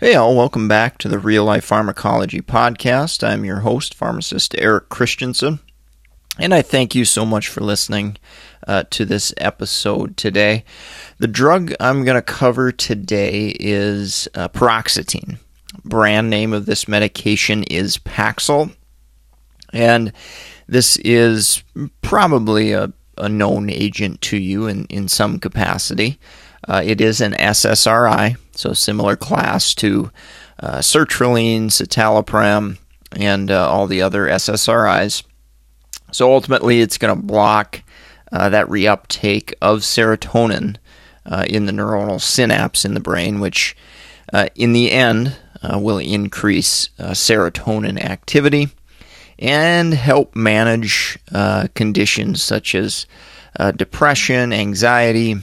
Hey all, welcome back to the Real Life Pharmacology Podcast. I'm your host, pharmacist Eric Christensen, and I thank you so much for listening to this episode today. The drug I'm going to cover today is paroxetine. Brand name of this medication is Paxil, and this is probably a known agent to you in some capacity. It is an SSRI, so similar class to sertraline, citalopram, and all the other SSRIs. So ultimately, it's going to block that reuptake of serotonin in the neuronal synapse in the brain, which in the end will increase serotonin activity and help manage conditions such as depression, anxiety,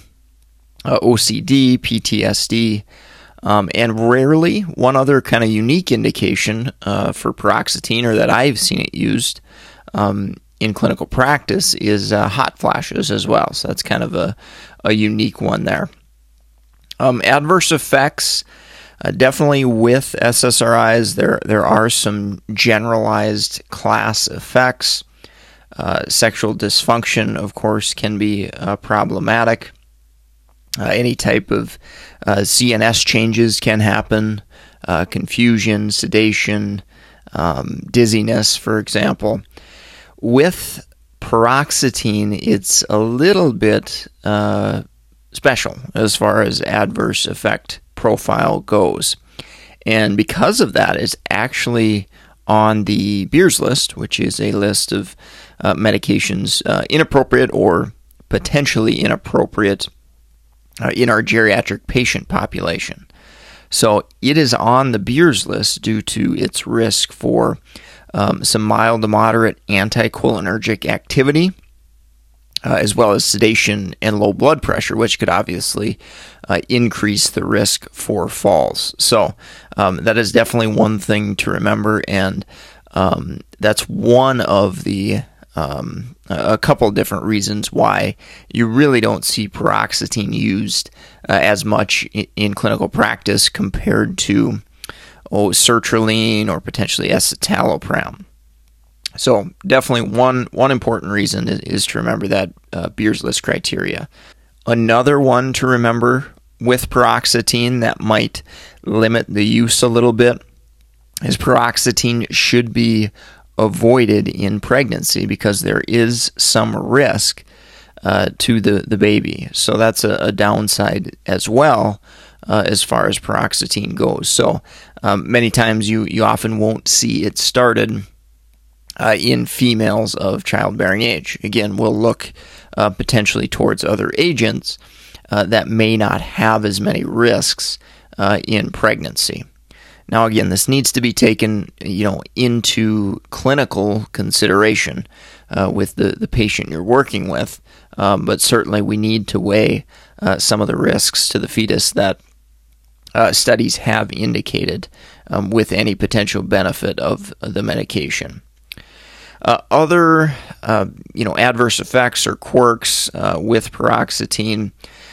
OCD, PTSD, and rarely one other kind of unique indication for paroxetine, or that I've seen it used in clinical practice, is hot flashes as well. So that's kind of a unique one there. Adverse effects, definitely with SSRIs, there are some generalized class effects. Sexual dysfunction, of course, can be problematic. Any type of CNS changes can happen, confusion, sedation, dizziness, for example. With paroxetine, it's a little bit special as far as adverse effect profile goes. And because of that, it's actually on the Beers list, which is a list of medications inappropriate or potentially inappropriate in our geriatric patient population. So it is on the Beers list due to its risk for some mild to moderate anticholinergic activity, as well as sedation and low blood pressure, which could obviously increase the risk for falls. So that is definitely one thing to remember, and that's one of the a couple of different reasons why you really don't see paroxetine used as much in clinical practice compared to sertraline or potentially escitalopram. So definitely one important reason is to remember that Beers list criteria. Another one to remember with paroxetine that might limit the use a little bit is paroxetine should be avoided in pregnancy because there is some risk to the baby. So that's a downside as well as far as paroxetine goes. So many times you often won't see it started in females of childbearing age. Again, we'll look potentially towards other agents that may not have as many risks in pregnancy. Now, again, this needs to be taken, into clinical consideration with the patient you're working with, but certainly we need to weigh some of the risks to the fetus that studies have indicated with any potential benefit of the medication. Other, adverse effects or quirks with paroxetine,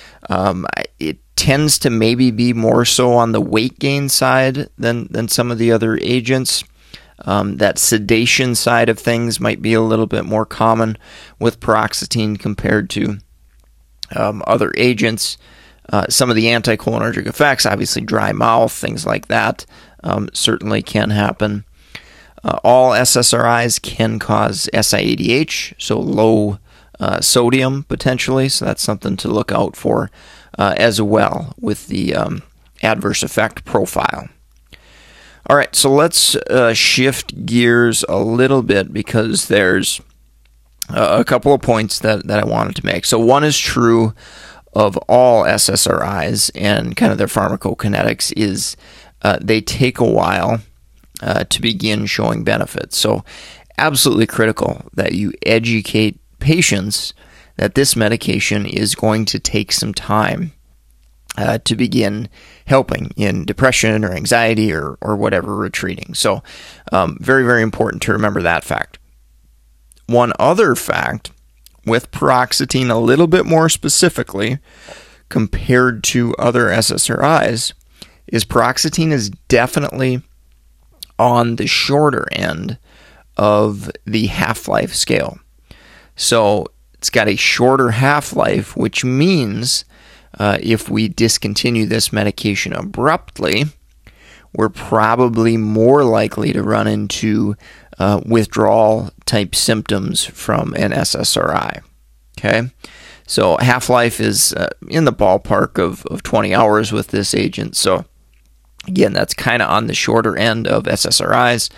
it tends to maybe be more so on the weight gain side than some of the other agents. That sedation side of things might be a little bit more common with paroxetine compared to other agents. Some of the anticholinergic effects, obviously dry mouth, things like that, certainly can happen. All SSRIs can cause SIADH, so low sodium potentially, so that's something to look out for as well with the adverse effect profile. All right, so let's shift gears a little bit because there's a couple of points that I wanted to make. So one is true of all SSRIs and kind of their pharmacokinetics is they take a while to begin showing benefits. So absolutely critical that you educate patients that this medication is going to take some time to begin helping in depression or anxiety or whatever retreating. So very, very important to remember that fact. One other fact with paroxetine, a little bit more specifically compared to other SSRIs, is paroxetine is definitely on the shorter end of the half-life scale. So it's got a shorter half-life, which means if we discontinue this medication abruptly, we're probably more likely to run into withdrawal-type symptoms from an SSRI. Okay? So half-life is in the ballpark of 20 hours with this agent. So again, that's kind of on the shorter end of SSRIs.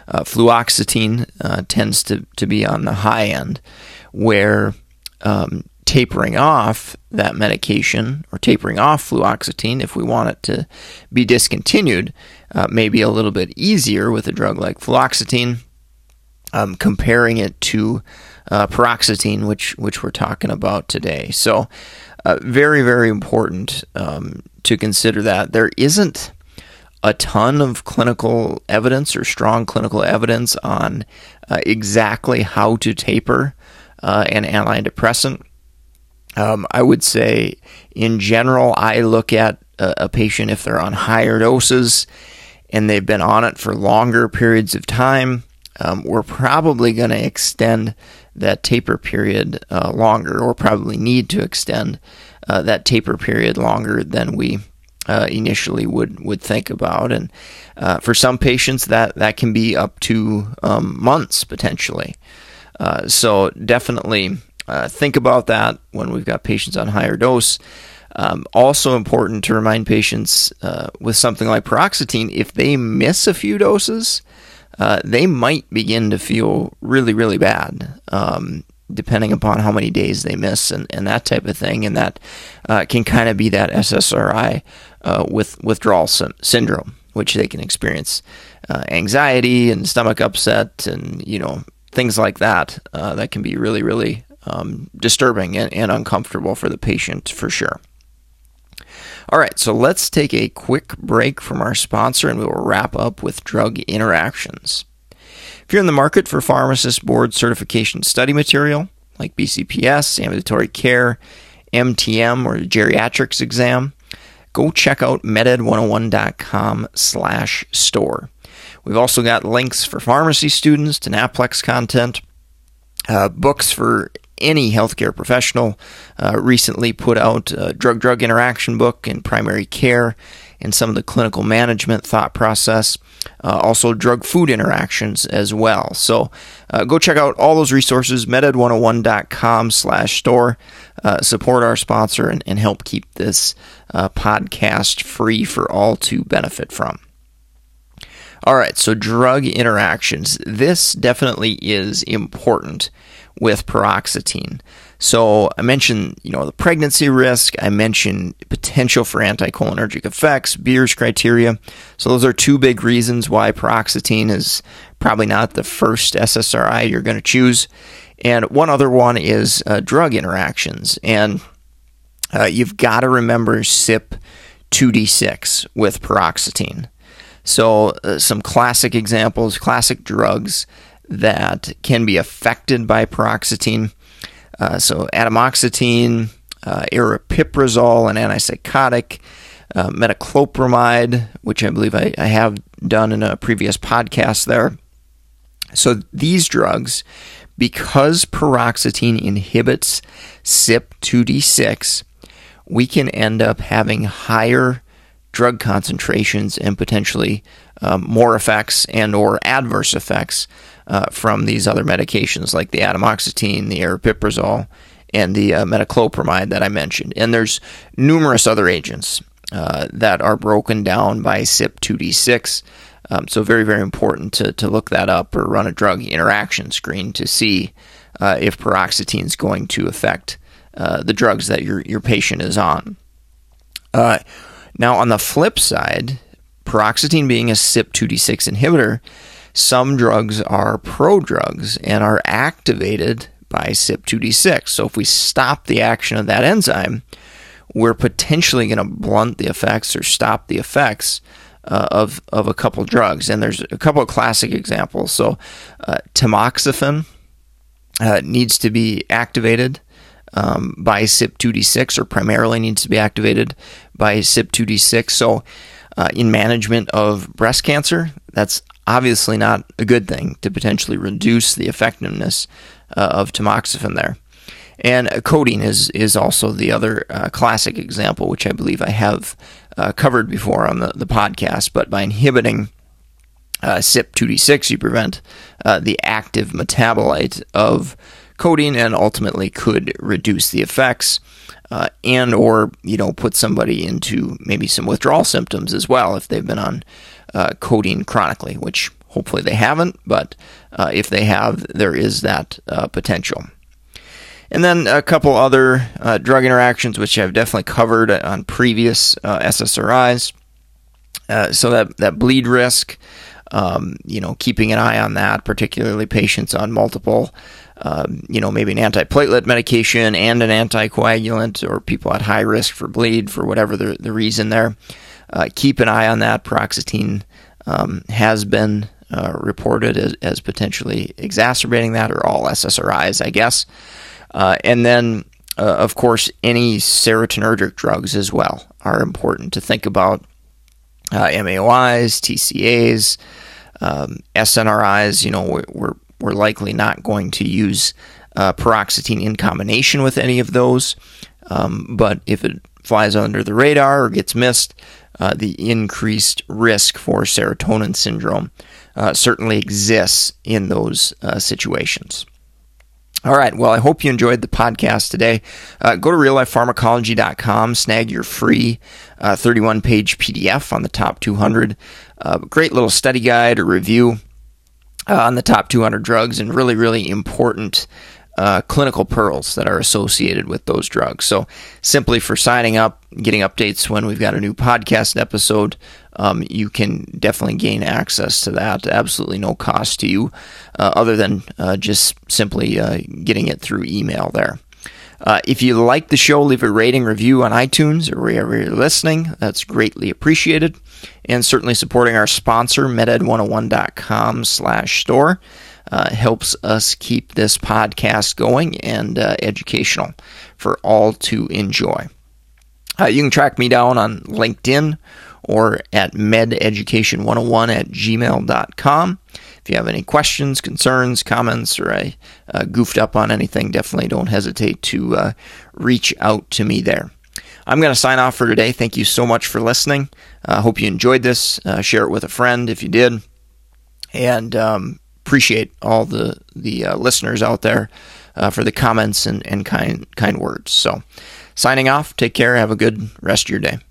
Fluoxetine tends to be on the high end, where tapering off that medication, or tapering off fluoxetine, if we want it to be discontinued, may be a little bit easier with a drug like fluoxetine, comparing it to paroxetine, which we're talking about today. So very, very important to consider that. There isn't a ton of clinical evidence or strong clinical evidence on exactly how to taper an antidepressant. I would say, in general, I look at a patient if they're on higher doses and they've been on it for longer periods of time. We're probably going to extend that taper period longer, or probably need to extend that taper period longer than we initially would think about. And for some patients, that can be up to months potentially. So definitely think about that when we've got patients on higher dose. Also important to remind patients with something like paroxetine, if they miss a few doses, they might begin to feel really, really bad, depending upon how many days they miss and that type of thing. And that can kind of be that SSRI with withdrawal syndrome, which they can experience anxiety and stomach upset and, things like that. That can be really, really disturbing and uncomfortable for the patient, for sure. All right, so let's take a quick break from our sponsor, and we will wrap up with drug interactions. If you're in the market for pharmacist board certification study material, like BCPS, ambulatory care, MTM, or geriatrics exam, go check out meded101.com/store. We've also got links for pharmacy students to NAPLEX content, books for any healthcare professional. Recently put out a drug-drug interaction book in primary care and some of the clinical management thought process. Also drug-food interactions as well. So go check out all those resources, meded101.com/store. Support our sponsor and help keep this podcast free for all to benefit from. All right, so drug interactions. This definitely is important with paroxetine. So I mentioned, the pregnancy risk. I mentioned potential for anticholinergic effects, Beers criteria. So those are two big reasons why paroxetine is probably not the first SSRI you're going to choose. And one other one is drug interactions. And you've got to remember CYP2D6 with paroxetine. So some classic examples, classic drugs that can be affected by paroxetine. So atomoxetine, aripiprazole, an antipsychotic, metoclopramide, which I believe I have done in a previous podcast there. So these drugs, because paroxetine inhibits CYP2D6, we can end up having higher drug concentrations and potentially more effects and or adverse effects from these other medications like the atomoxetine, the aripiprazole, and the metoclopramide that I mentioned. And there's numerous other agents that are broken down by CYP2D6. So very, very important to look that up or run a drug interaction screen to see if paroxetine is going to affect the drugs that your patient is on. Now, on the flip side, paroxetine being a CYP2D6 inhibitor, some drugs are prodrugs and are activated by CYP2D6. So if we stop the action of that enzyme, we're potentially going to blunt the effects or stop the effects of a couple drugs. And there's a couple of classic examples. So tamoxifen needs to be activated by CYP2D6, or primarily needs to be activated by CYP2D6. So in management of breast cancer, that's obviously not a good thing to potentially reduce the effectiveness of tamoxifen there. And codeine is also the other classic example, which I believe I have covered before on the podcast. But by inhibiting CYP2D6, you prevent the active metabolite of codeine and ultimately could reduce the effects and or put somebody into maybe some withdrawal symptoms as well if they've been on codeine chronically, which hopefully they haven't, but if they have, there is that potential. And then a couple other drug interactions which I've definitely covered on previous SSRIs. So that bleed risk, keeping an eye on that, particularly patients on multiple, maybe an antiplatelet medication and an anticoagulant, or people at high risk for bleed for whatever the reason there. Keep an eye on that. Paroxetine has been reported as potentially exacerbating that, or all SSRIs, I guess. And then, of course, any serotonergic drugs as well are important to think about. MAOIs, TCAs, SNRIs, we're likely not going to use paroxetine in combination with any of those. But if it flies under the radar or gets missed, the increased risk for serotonin syndrome certainly exists in those situations. All right, well, I hope you enjoyed the podcast today. Go to reallifepharmacology.com, snag your free 31-page PDF on the top 200. Great little study guide or review on the top 200 drugs and really, really important clinical pearls that are associated with those drugs. So simply for signing up, getting updates when we've got a new podcast episode, you can definitely gain access to that. Absolutely no cost to you other than just simply getting it through email there. If you like the show, leave a rating, review on iTunes or wherever you're listening. That's greatly appreciated. And certainly supporting our sponsor, meded101.com/store. Helps us keep this podcast going and educational for all to enjoy. You can track me down on LinkedIn or at mededucation101@gmail.com. If you have any questions, concerns, comments, or I goofed up on anything, definitely don't hesitate to reach out to me there. I'm going to sign off for today. Thank you so much for listening. I hope you enjoyed this. Share it with a friend if you did. And appreciate all the listeners out there for the comments and kind words. So signing off. Take care. Have a good rest of your day.